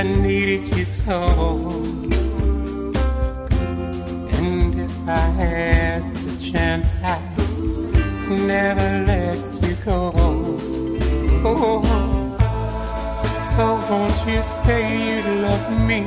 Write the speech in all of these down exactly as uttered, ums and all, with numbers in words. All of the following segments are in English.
I needed you so. And if I had the chance, I'd never let you go. Oh, so won't you say you love me?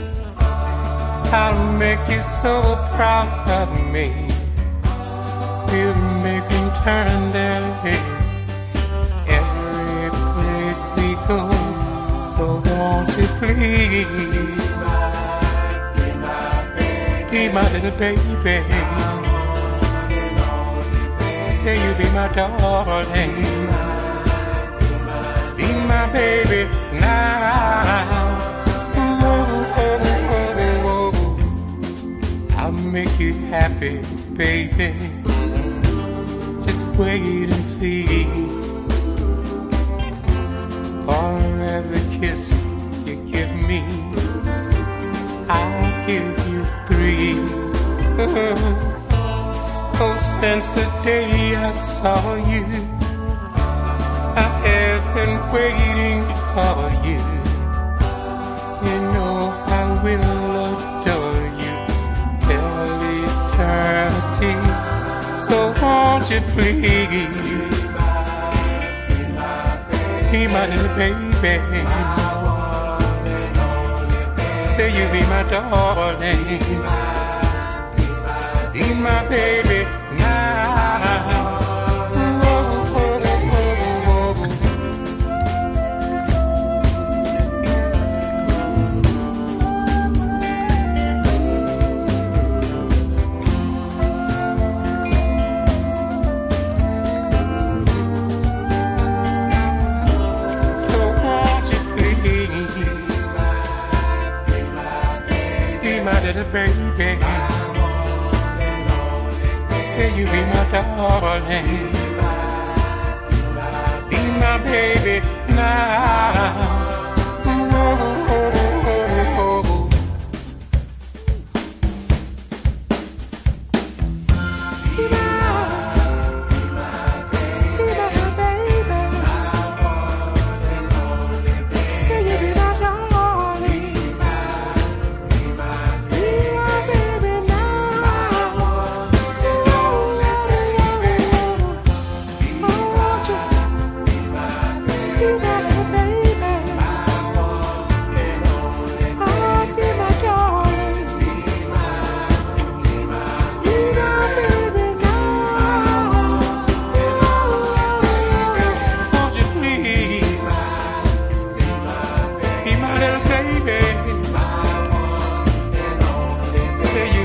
I'll make you so proud of me. We'll make them turn their heads every place we go. So won't you please be my, be my little baby? Say you be my darling. Be my baby now. I'll make you happy, baby. Just wait and see. For every kiss you give me, I'll give you three. Oh, since the day I saw you, I have been waiting for you. You know I will adore you till eternity. So won't you please be my little baby? Say you be my darling. Be my baby now. Little baby, say you be my darling, be my baby now.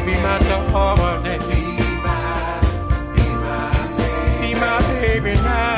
Be my baby now.